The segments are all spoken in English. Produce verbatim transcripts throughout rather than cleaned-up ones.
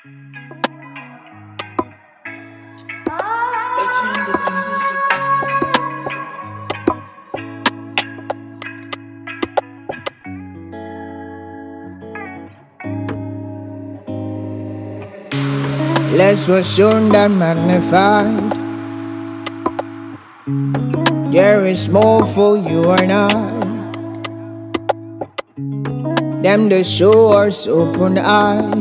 Less was shown than magnified. There is more for you and I. Them the show us open eye.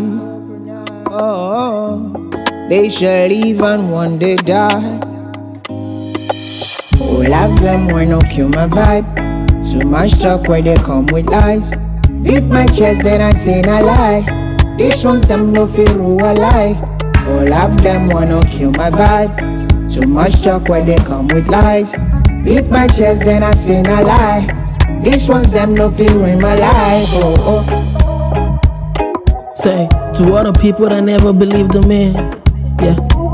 Oh, they shall even one day die. All of them wanna kill my vibe. Too much talk where they come with lies. Beat my chest and I say no lie. These ones them no feel who I lie. All of them wanna kill my vibe. Too much talk where they come with lies. Beat my chest and I say no lie. These ones them no feel ruin my life. Oh, oh. Say to all the people that never believed in me, yeah.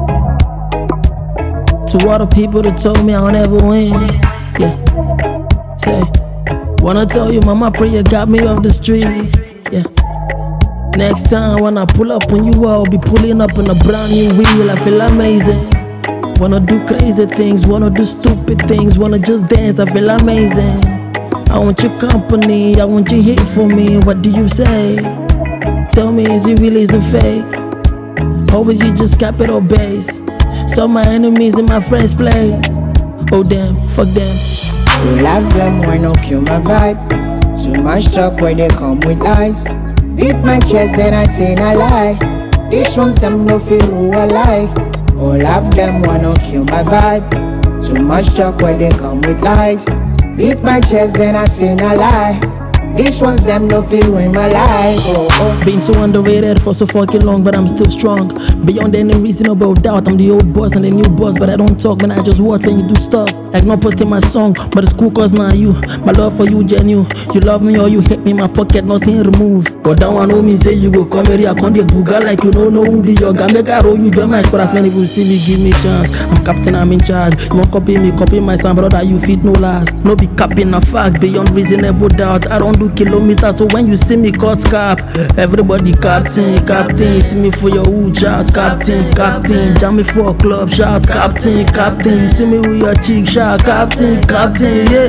To all the people that told me I'll never win, yeah. Say, wanna tell you, mama, prayer got me off the street, yeah. Next time when I pull up on you, I'll be pulling up in a brand new wheel. I feel amazing. Wanna do crazy things, wanna do stupid things, wanna just dance. I feel amazing. I want your company, I want you here for me. What do you say? Tell me, is it real, is it fake? Or is it just capital base? So my enemies in my friends' place. Oh damn, fuck them. All of them wanna kill my vibe. Too much talk where they come with lies. Beat my chest and I say no lie. These ones them no feel who I lie. All of them wanna kill my vibe. Too much talk where they come with lies. Beat my chest and I say no lie. These ones them no feel in my life. Oh, oh. Been so underrated for so fucking long, but I'm still strong. Beyond any reasonable doubt, I'm the old boss and the new boss. But I don't talk when I just watch when you do stuff. Like not posting my song, but it's cool cause now you. My love for you genuine. You love me or you hate me, my pocket nothing remove. But that one know me say you go come here, I can't get booga like you don't know who be your guy. Make I roll you join my chorus, many people see me, give me chance. I'm captain, I'm in charge. You won't copy me, copy my son, brother, you fit no last. No be capping a fact, beyond reasonable doubt. I don't do kilometers, so when you see me cut cap, everybody captain, captain. See me for your hood, shout captain, captain. Jam me for a club, shout captain, captain. You see me with your chick, shout captain, captain, yeah.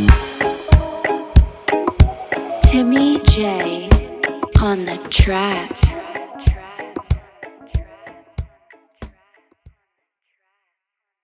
Timmy J on the track.